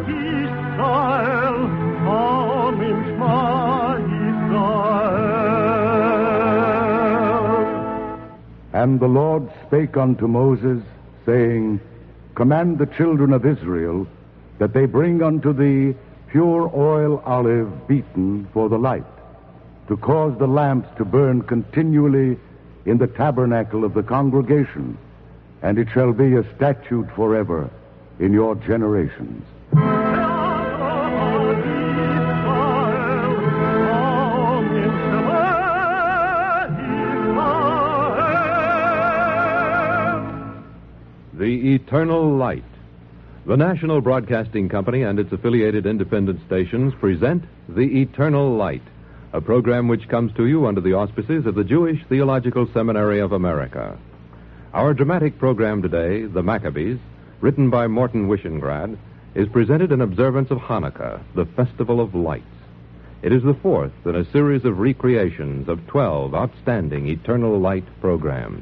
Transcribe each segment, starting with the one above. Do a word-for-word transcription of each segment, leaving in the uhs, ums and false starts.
Israel, Am im Shema Israel. And the Lord spake unto Moses, saying, Command the children of Israel that they bring unto thee pure oil olive beaten for the light, to cause the lamps to burn continually in the tabernacle of the congregation, and it shall be a statute forever in your generations. The Eternal Light. The National Broadcasting Company and its affiliated independent stations present The Eternal Light, a program which comes to you under the auspices of the Jewish Theological Seminary of America. Our dramatic program today, The Maccabees, written by Morton Wishengrad, is presented in observance of Hanukkah, the Festival of Lights. It is the fourth in a series of recreations of twelve outstanding Eternal Light programs.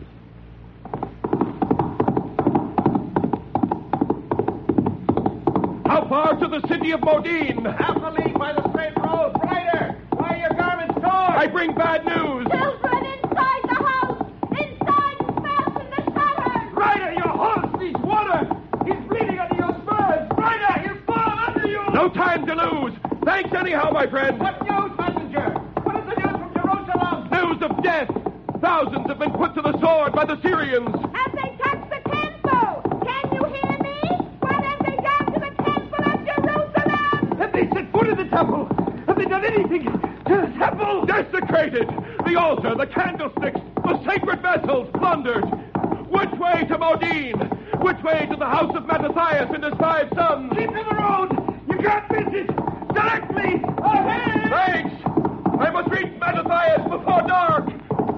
How far to the city of Modin? Half a league by the straight road. Ryder, why are your garments torn? I bring bad news. Children inside the house! Inside and fasten the shutters! Ryder, your horse needs water! He's bleeding under your spurs! Ryder, he'll fall under you! No time to lose. Thanks anyhow, my friend. What news, messenger? What is the news from Jerusalem? News of death. Thousands have been put to the sword by the Syrians. Have they touched the temple? Can you hear me? What have they done to the temple of Jerusalem? Have they set foot in the temple? Have they done anything to the temple? Desecrated. The altar, the candlesticks, the sacred vessels plundered. Which way to Modin? Which way to the house of Mattathias and his five sons? Keep to the road! You can't miss it! Directly! Ahead! Thanks! I must reach Mattathias before dark!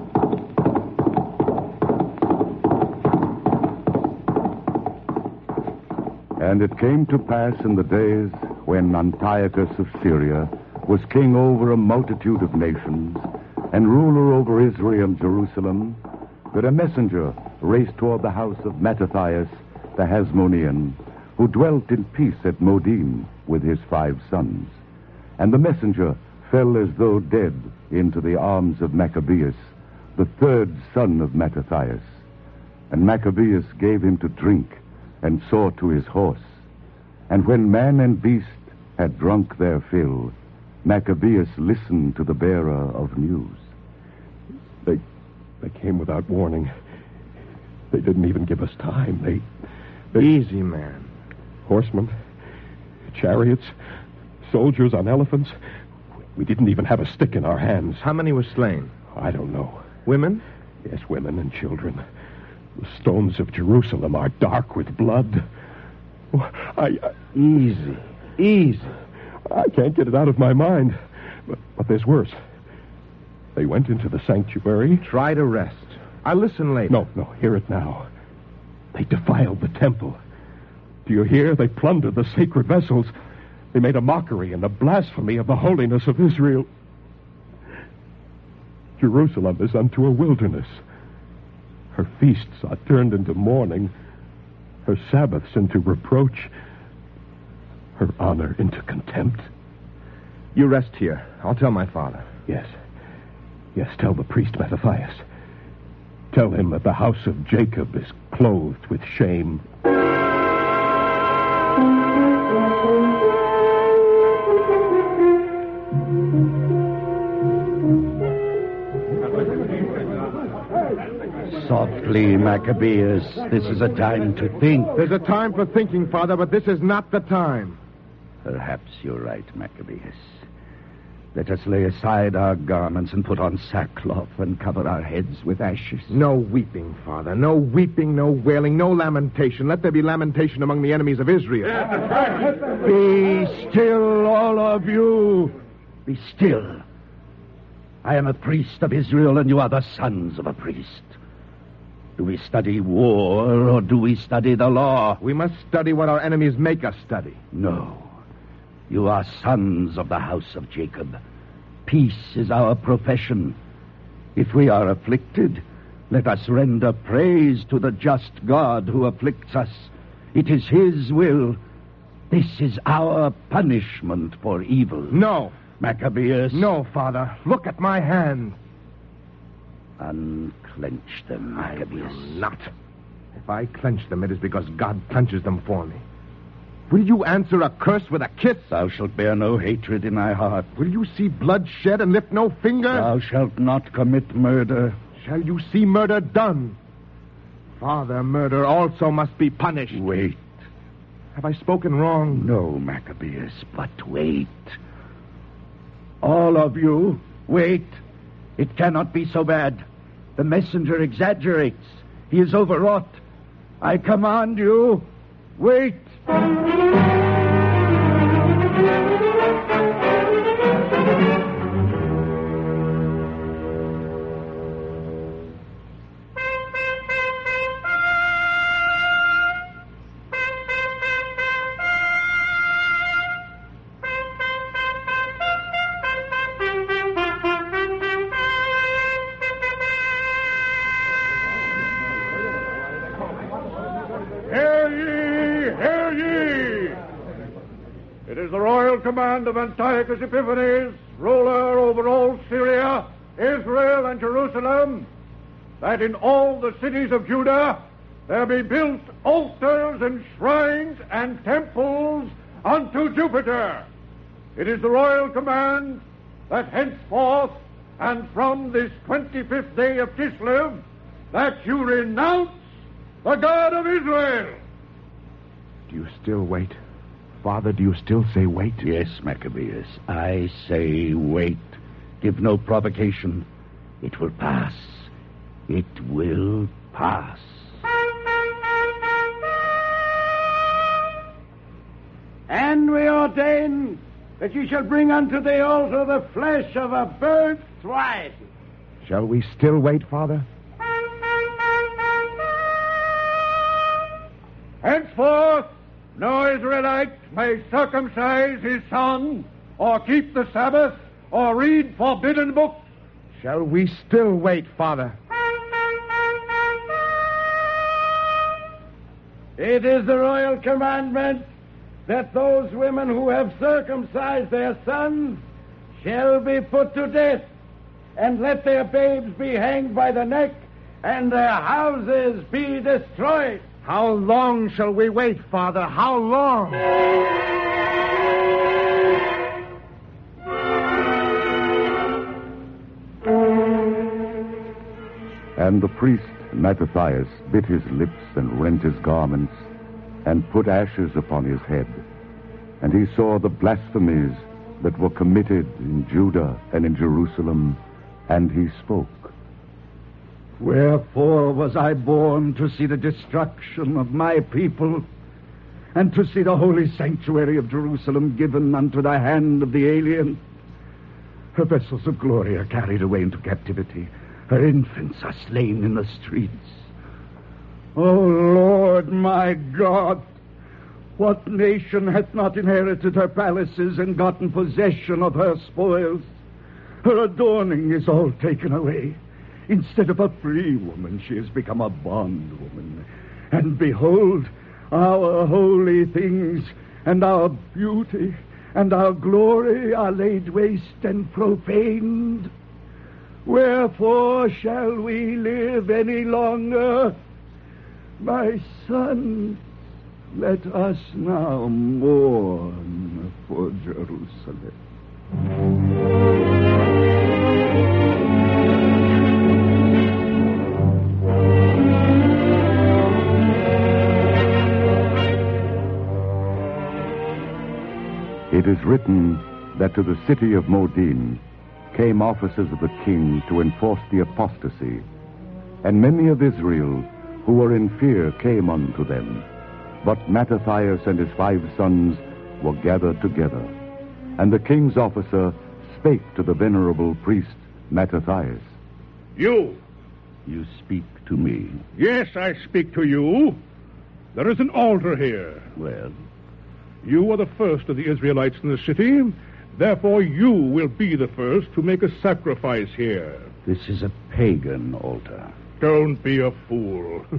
And it came to pass in the days when Antiochus of Syria was king over a multitude of nations and ruler over Israel and Jerusalem, that a messenger raced toward the house of Mattathias the Hasmonean, who dwelt in peace at Modin with his five sons. And the messenger fell as though dead into the arms of Maccabeus, the third son of Mattathias. And Maccabeus gave him to drink and saw to his horse. And when man and beast had drunk their fill, Maccabeus listened to the bearer of news. They they came without warning. They didn't even give us time. They, they Easy, man. Horsemen, chariots, soldiers on elephants. We didn't even have a stick in our hands. How many were slain? I don't know. Women? Yes, women and children. The stones of Jerusalem are dark with blood. Oh, I, I... Easy. Easy. I can't get it out of my mind. But, but there's worse. They went into the sanctuary. Try to rest. I'll listen later. No, no, hear it now. They defiled the temple. Do you hear? They plundered the sacred vessels. They made a mockery and a blasphemy of the holiness of Israel. Jerusalem is unto a wilderness. Her feasts are turned into mourning, her Sabbaths into reproach, her honor into contempt. You rest here. I'll tell my father. Yes. Yes, tell the priest Mattathias. Tell him that the house of Jacob is clothed with shame. Softly, Maccabeus. This is a time to think. There's a time for thinking, Father, but this is not the time. Perhaps you're right, Maccabeus. Let us lay aside our garments and put on sackcloth and cover our heads with ashes. No weeping, Father. No weeping, no wailing, no lamentation. Let there be lamentation among the enemies of Israel. Be still, all of you. Be still. I am a priest of Israel, and you are the sons of a priest. Do we study war, or do we study the law? We must study what our enemies make us study. No. You are sons of the house of Jacob. Peace is our profession. If we are afflicted, let us render praise to the just God who afflicts us. It is his will. This is our punishment for evil. No. Maccabeus. No, Father. Look at my hand. Unclench them, Maccabeus. I will not. If I clench them, it is because God clenches them for me. Will you answer a curse with a kiss? Thou shalt bear no hatred in thy heart. Will you see blood shed and lift no finger? Thou shalt not commit murder. Shall you see murder done? Father, murder also must be punished. Wait. Have I spoken wrong? No, Maccabeus, but wait. All of you, wait. It cannot be so bad. The messenger exaggerates. He is overwrought. I command you, wait. Command of Antiochus Epiphanes, ruler over all Syria, Israel, and Jerusalem, that in all the cities of Judah there be built altars and shrines and temples unto Jupiter. It is the royal command that henceforth and from this twenty-fifth day of Kislev that you renounce the God of Israel. Do you still wait? Father, do you still say wait? Yes, Maccabeus. I say wait. Give no provocation. It will pass. It will pass. And we ordain that you shall bring unto the altar the flesh of a burnt swine. Shall we still wait, Father? Henceforth, no Israelite may circumcise his son, or keep the Sabbath, or read forbidden books. Shall we still wait, Father? It is the royal commandment that those women who have circumcised their sons shall be put to death, and let their babes be hanged by the neck, and their houses be destroyed. How long shall we wait, Father? How long? And the priest Mattathias bit his lips and rent his garments and put ashes upon his head. And he saw the blasphemies that were committed in Judah and in Jerusalem, and he spoke. Wherefore was I born to see the destruction of my people, and to see the holy sanctuary of Jerusalem given unto the hand of the alien? Her vessels of glory are carried away into captivity. Her infants are slain in the streets. O Lord, my God, what nation hath not inherited her palaces and gotten possession of her spoils? Her adorning is all taken away. Instead of a free woman, she has become a bondwoman. And behold, our holy things and our beauty and our glory are laid waste and profaned. Wherefore shall we live any longer? My sons, let us now mourn for Jerusalem. It is written that to the city of Modin came officers of the king to enforce the apostasy, and many of Israel who were in fear came unto them. But Mattathias and his five sons were gathered together, and the king's officer spake to the venerable priest Mattathias. You. You speak to me. Yes, I speak to you. There is an altar here. Well? You are the first of the Israelites in the city. Therefore, you will be the first to make a sacrifice here. This is a pagan altar. Don't be a fool.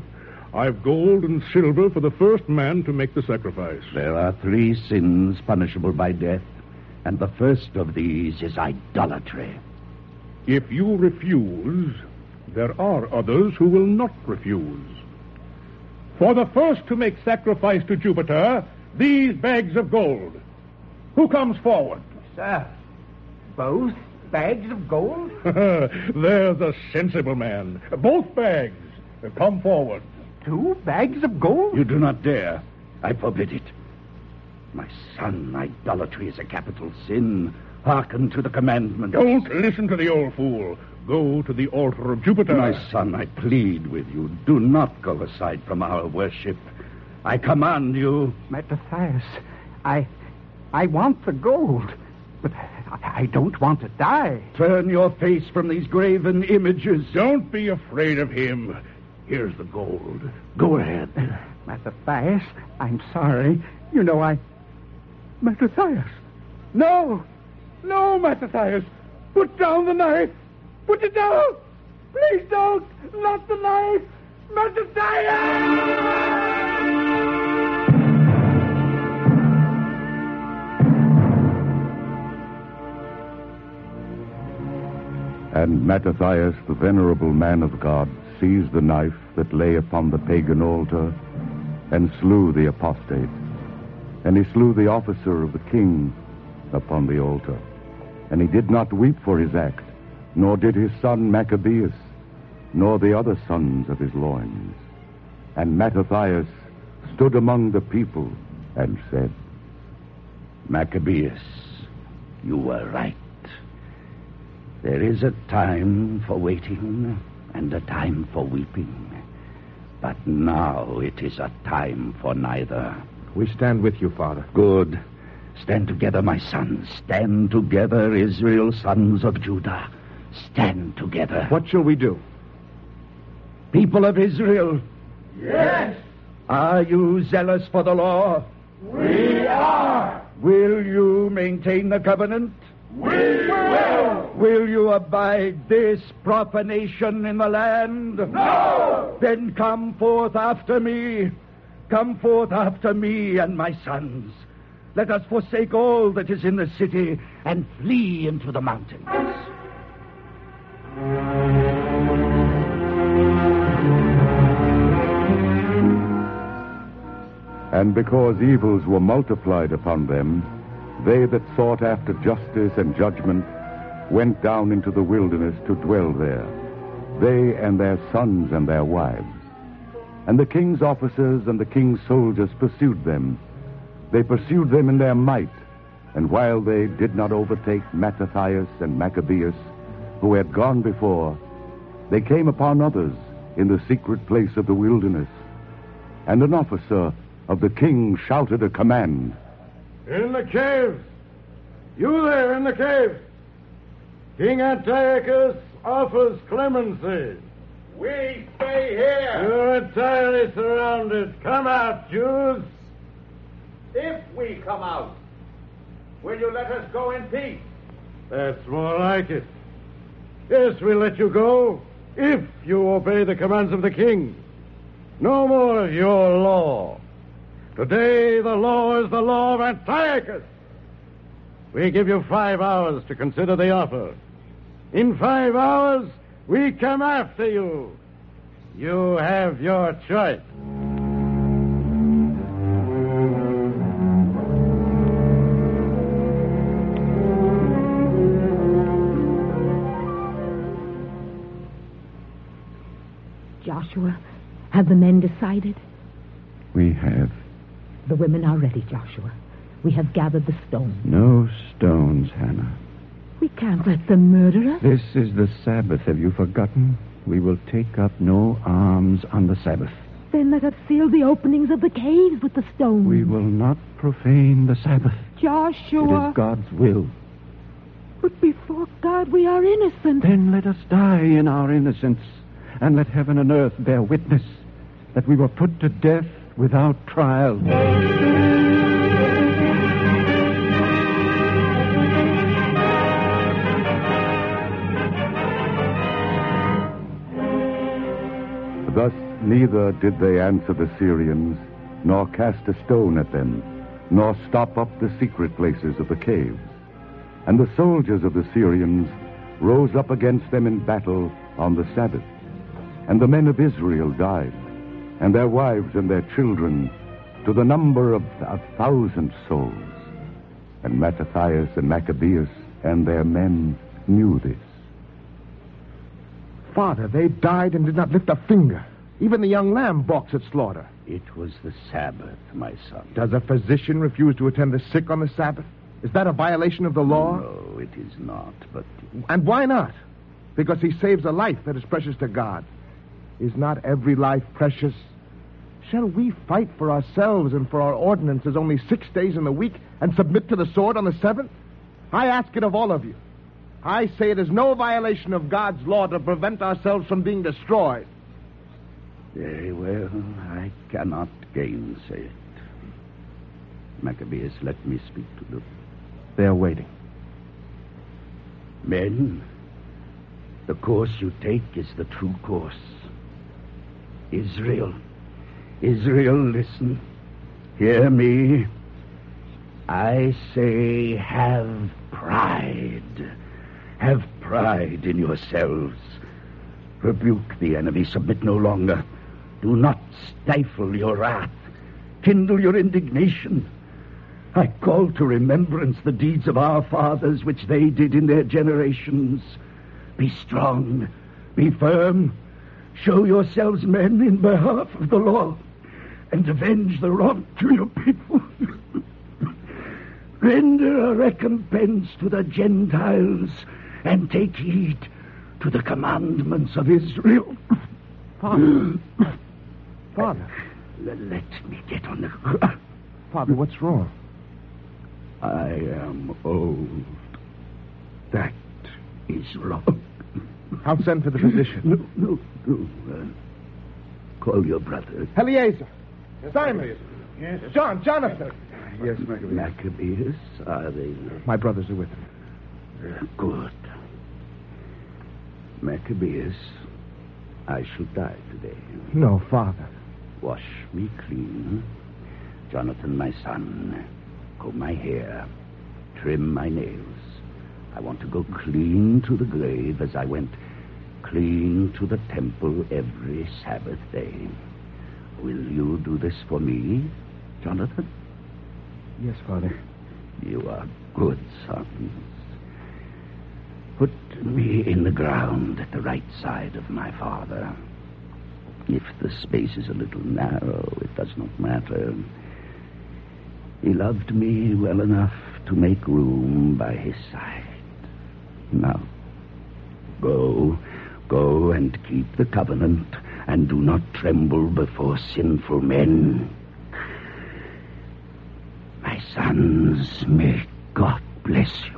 I've gold and silver for the first man to make the sacrifice. There are three sins punishable by death, and the first of these is idolatry. If you refuse, there are others who will not refuse. For the first to make sacrifice to Jupiter, these bags of gold. Who comes forward? Sir, both bags of gold? There's a sensible man. Both bags. Come forward. Two bags of gold? You do not dare. I forbid it. My son, idolatry is a capital sin. Hearken to the commandment. Don't listen to the old fool. Go to the altar of Jupiter. My son, I plead with you. Do not go aside from our worship. I command you. Mattathias, I... I want the gold, but I, I don't want to die. Turn your face from these graven images. Don't be afraid of him. Here's the gold. Go ahead. Mattathias, I'm sorry. You know, I... Mattathias. No! No, Mattathias. Put down the knife. Put it down. Please don't. Not the knife. Mattathias! And Mattathias, the venerable man of God, seized the knife that lay upon the pagan altar and slew the apostate. And he slew the officer of the king upon the altar. And he did not weep for his act, nor did his son Maccabeus, nor the other sons of his loins. And Mattathias stood among the people and said, Maccabeus, you were right. There is a time for waiting and a time for weeping. But now it is a time for neither. We stand with you, Father. Good. Stand together, my sons. Stand together, Israel, sons of Judah. Stand together. What shall we do? People of Israel. Yes. Are you zealous for the law? We are. Will you maintain the covenant? We will. Will you abide this profanation in the land? No. Then come forth after me. Come forth after me and my sons. Let us forsake all that is in the city and flee into the mountains. And because evils were multiplied upon them, they that sought after justice and judgment went down into the wilderness to dwell there, they and their sons and their wives. And the king's officers and the king's soldiers pursued them. They pursued them in their might, and while they did not overtake Mattathias and Maccabeus, who had gone before, they came upon others in the secret place of the wilderness. And an officer of the king shouted a command. In the caves! You there in the caves! King Antiochus offers clemency. We stay here. You're entirely surrounded. Come out, Jews. If we come out, will you let us go in peace? That's more like it. Yes, we'll let you go if you obey the commands of the king. No more of your law. Today the law is the law of Antiochus. We give you five hours to consider the offer. In five hours, we come after you. You have your choice. Joshua, have the men decided? We have. The women are ready, Joshua. We have gathered the stones. No stones, Hannah. We can't let them murder us. This is the Sabbath. Have you forgotten? We will take up no arms on the Sabbath. Then let us seal the openings of the caves with the stones. We will not profane the Sabbath. Joshua. It is God's will. But before God, we are innocent. Then let us die in our innocence, and let heaven and earth bear witness that we were put to death without trial. Thus Neither did they answer the Syrians, nor cast a stone at them, nor stop up the secret places of the caves. And the soldiers of the Syrians rose up against them in battle on the Sabbath. And the men of Israel died, and their wives and their children, to the number of a thousand souls. And Mattathias and Maccabeus and their men knew this. Father, they died and did not lift a finger. Even the young lamb balks at slaughter. It was the Sabbath, my son. Does a physician refuse to attend the sick on the Sabbath? Is that a violation of the law? No, it is not, but... And why not? Because he saves a life that is precious to God. Is not every life precious? Shall we fight for ourselves and for our ordinances only six days in the week and submit to the sword on the seventh? I ask it of all of you. I say it is no violation of God's law to prevent ourselves from being destroyed. Very well, I cannot gainsay it. Maccabeus, let me speak to them. They are waiting. Men, the course you take is the true course. Israel, Israel, listen. Hear me. I say have pride. Have pride in yourselves. Rebuke the enemy. Submit no longer. Do not stifle your wrath. Kindle your indignation. I call to remembrance the deeds of our fathers which they did in their generations. Be strong. Be firm. Show yourselves men in behalf of the law and avenge the wrong to your people. Render a recompense to the Gentiles and take heed to the commandments of Israel. Father. Father. Let me get on the ground. Father, what's wrong? I am old. That is wrong. I'll send for the physician. No, no, no. Uh, call your brother. Eliezer. Simon. Yes. John, Jonathan. Yes, Maccabeus. Maccabeus, are they? My brothers are with him. Uh, good. Maccabeus, I shall die today. No, Father. Wash me clean. Jonathan, my son, comb my hair, trim my nails. I want to go clean to the grave as I went clean to the temple every Sabbath day. Will you do this for me, Jonathan? Yes, Father. You are good sons. Put me in the ground at the right side of my father. If the space is a little narrow, it does not matter. He loved me well enough to make room by his side. Now, go, go and keep the covenant, and do not tremble before sinful men. My sons, may God bless you.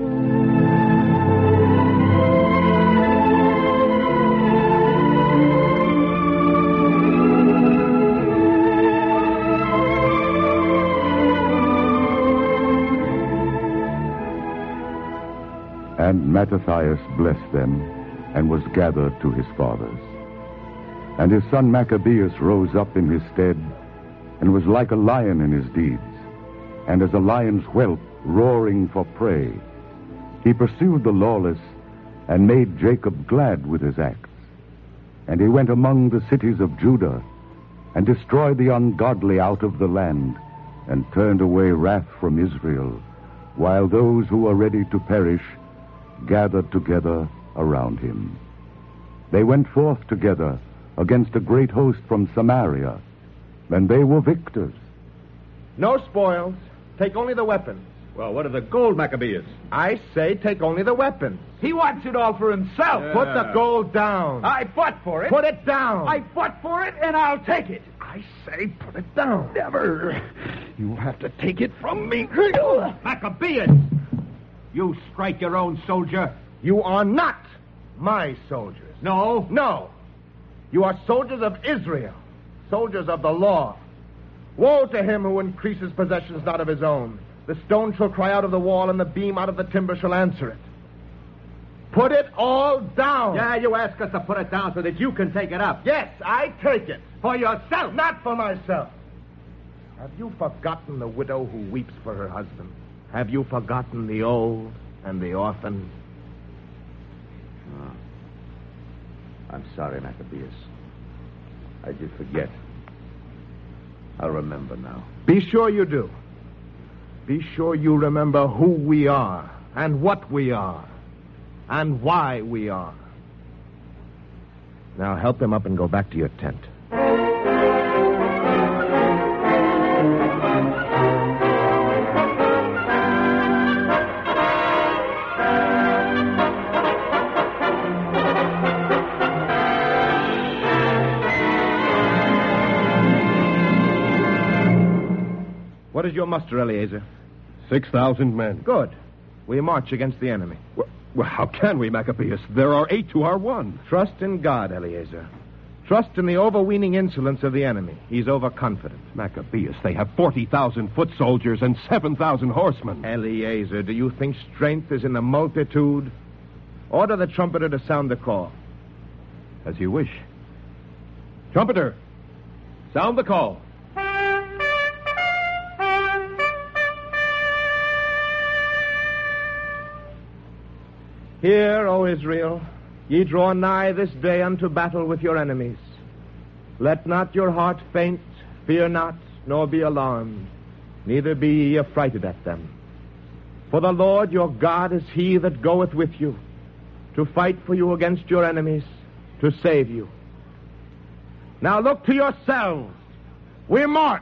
And Mattathias blessed them, and was gathered to his fathers. And his son Maccabeus rose up in his stead, and was like a lion in his deeds, and as a lion's whelp roaring for prey. He pursued the lawless, and made Jacob glad with his axe. And he went among the cities of Judah, and destroyed the ungodly out of the land, and turned away wrath from Israel, while those who were ready to perish gathered together around him. They went forth together against a great host from Samaria, and they were victors. No spoils. Take only the weapons. Well, what of the gold, Maccabeus? I say take only the weapons. He wants it all for himself. Yeah. Put the gold down. I fought for it. Put it down. I fought for it, and I'll take it. I say put it down. Never. You have to take it from me. Maccabeus! You strike your own soldier. You are not my soldiers. No? No. You are soldiers of Israel, soldiers of the law. Woe to him who increases possessions not of his own. The stone shall cry out of the wall, and the beam out of the timber shall answer it. Put it all down. Yeah, you ask us to put it down so that you can take it up. Yes, I take it. For yourself. Not for myself. Have you forgotten the widow who weeps for her husband? Have you forgotten the old and the orphan? Oh. I'm sorry, Maccabeus. I did forget. I'll remember now. Be sure you do. Be sure you remember who we are and what we are and why we are. Now help him up and go back to your tent. What is your muster, Eleazar? Six thousand men. Good. We march against the enemy. Well, well, how can we, Maccabeus? There are eight to our one. Trust in God, Eleazar. Trust in the overweening insolence of the enemy. He's overconfident. Maccabeus, they have forty thousand foot soldiers and seven thousand horsemen. Eleazar, do you think strength is in the multitude? Order the trumpeter to sound the call. As you wish. Trumpeter, sound the call. Hear, O Israel, ye draw nigh this day unto battle with your enemies. Let not your heart faint, fear not, nor be alarmed, neither be ye affrighted at them. For the Lord your God is he that goeth with you, to fight for you against your enemies, to save you. Now look to yourselves. We march.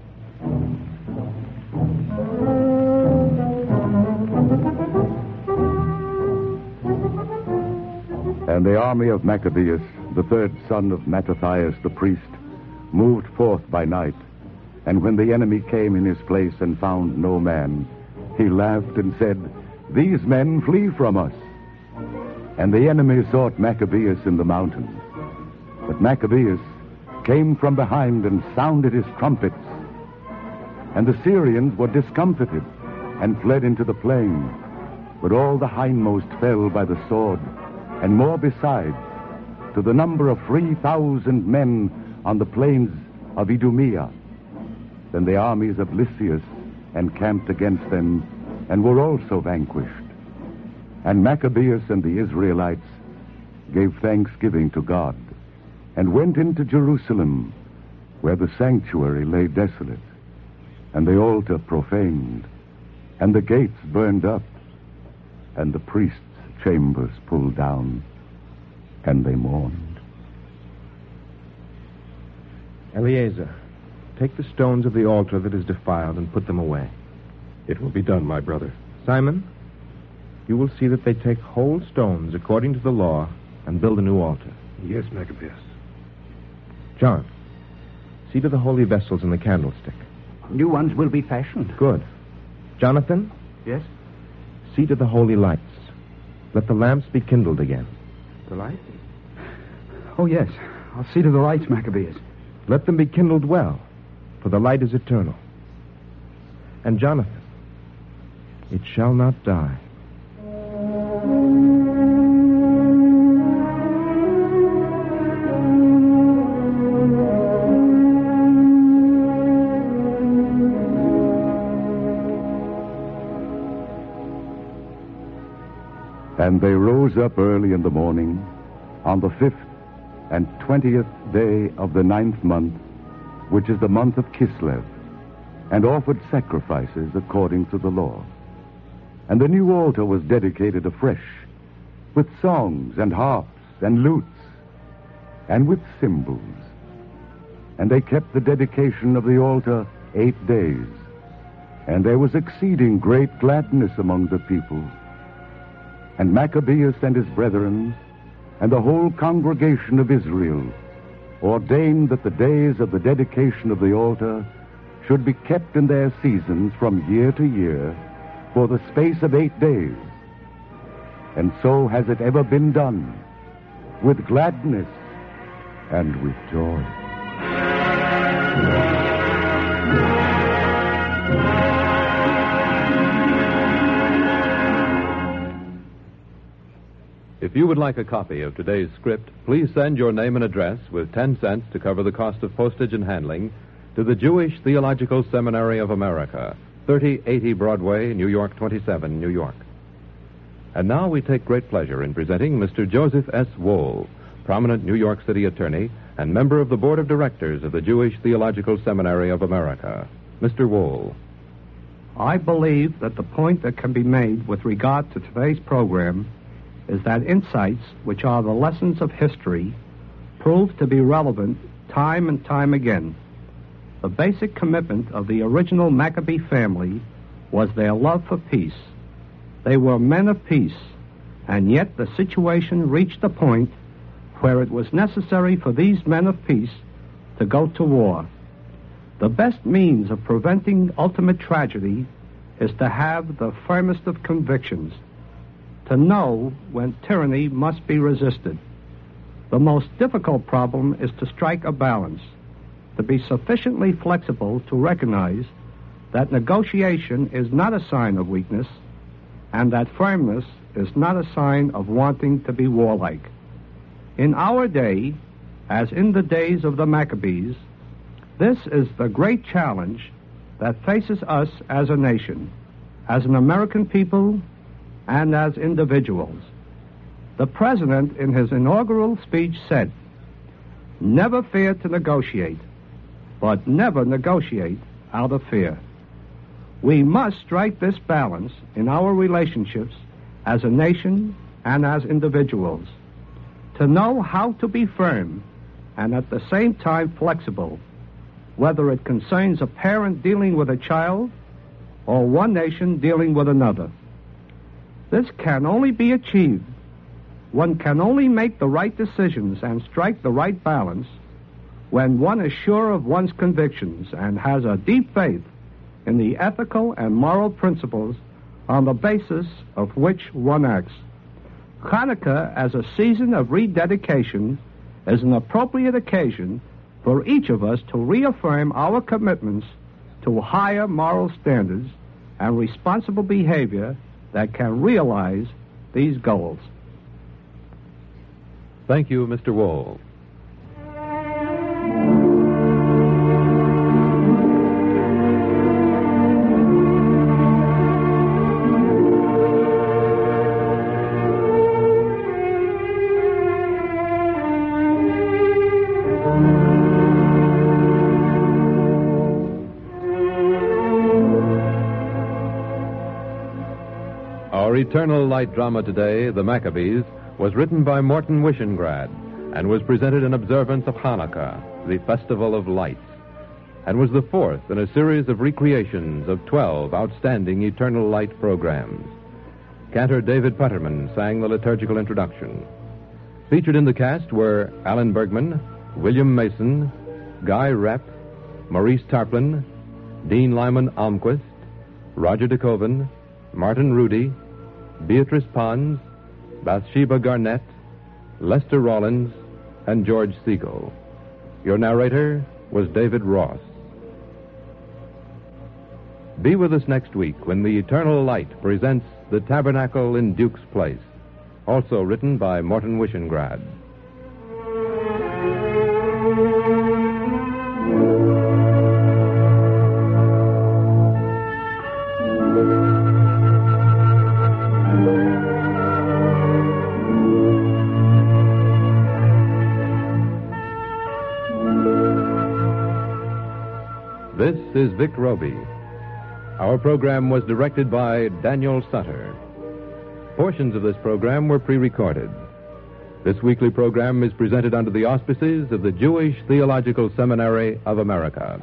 And the army of Maccabeus, the third son of Mattathias the priest, moved forth by night. And when the enemy came in his place and found no man, he laughed and said, These men flee from us. And the enemy sought Maccabeus in the mountains. But Maccabeus came from behind and sounded his trumpets. And the Syrians were discomfited and fled into the plain. But all the hindmost fell by the sword, and more besides, to the number of three thousand men on the plains of Idumea. Then the armies of Lysias encamped against them, and were also vanquished. And Maccabeus and the Israelites gave thanksgiving to God, and went into Jerusalem, where the sanctuary lay desolate, and the altar profaned, and the gates burned up, and the priests' chambers pulled down, and they mourned. Eleazar, take the stones of the altar that is defiled and put them away. It will be done, my brother. Simon, you will see that they take whole stones according to the law and build a new altar. Yes, Maccabeus. John, see to the holy vessels and the candlestick. New ones will be fashioned. Good. Jonathan? Yes? See to the holy lights. Let the lamps be kindled again. The lights? Oh, yes. I'll see to the lights, Maccabeus. Let them be kindled well, for the light is eternal. And Jonathan, it shall not die. And they rose up early in the morning, on the fifth and twentieth day of the ninth month, which is the month of Kislev, and offered sacrifices according to the law. And the new altar was dedicated afresh, with songs and harps and lutes, and with cymbals. And they kept the dedication of the altar eight days. And there was exceeding great gladness among the people. And Maccabeus and his brethren, and the whole congregation of Israel, ordained that the days of the dedication of the altar should be kept in their seasons from year to year for the space of eight days. And so has it ever been done, with gladness and with joy. If you would like a copy of today's script, please send your name and address with ten cents to cover the cost of postage and handling to the Jewish Theological Seminary of America, thirty eighty Broadway, New York twenty-seven, New York. And now we take great pleasure in presenting Mister Joseph S. Wohl, prominent New York City attorney and member of the Board of Directors of the Jewish Theological Seminary of America. Mister Wohl. I believe that the point that can be made with regard to today's program is that insights, which are the lessons of history, prove to be relevant time and time again. The basic commitment of the original Maccabee family was their love for peace. They were men of peace, and yet the situation reached a point where it was necessary for these men of peace to go to war. The best means of preventing ultimate tragedy is to have the firmest of convictions, to know when tyranny must be resisted. The most difficult problem is to strike a balance, to be sufficiently flexible to recognize that negotiation is not a sign of weakness, and that firmness is not a sign of wanting to be warlike. In our day, as in the days of the Maccabees, this is the great challenge that faces us as a nation, as an American people, and as individuals. The President, in his inaugural speech, said, "Never fear to negotiate, but never negotiate out of fear." We must strike this balance in our relationships as a nation and as individuals, to know how to be firm and at the same time flexible, whether it concerns a parent dealing with a child or one nation dealing with another. This can only be achieved. One can only make the right decisions and strike the right balance when one is sure of one's convictions and has a deep faith in the ethical and moral principles on the basis of which one acts. Hanukkah, as a season of rededication, is an appropriate occasion for each of us to reaffirm our commitments to higher moral standards and responsible behavior that can realize these goals. Thank you, Mister Wohl. Our Eternal Light drama today, The Maccabees, was written by Morton Wishengrad and was presented in observance of Hanukkah, the Festival of Lights, and was the fourth in a series of recreations of twelve outstanding Eternal Light programs. Cantor David Putterman sang the liturgical introduction. Featured in the cast were Alan Bergman, William Mason, Guy Repp, Maurice Tarplin, Dean Lyman Almquist, Roger DeKoven, Martin Rudy, Beatrice Pons, Bathsheba Garnett, Lester Rollins, and George Siegel. Your narrator was David Ross. Be with us next week when the Eternal Light presents The Tabernacle in Duke's Place, also written by Morton Wishengrad. This is Vic Roby. Our program was directed by Daniel Sutter. Portions of this program were pre-recorded. This weekly program is presented under the auspices of the Jewish Theological Seminary of America.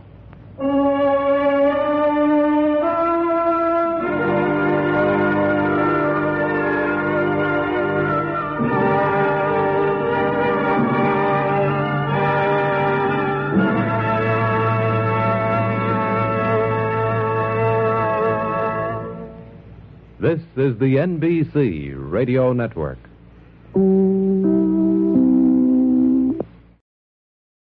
This is the N B C Radio Network.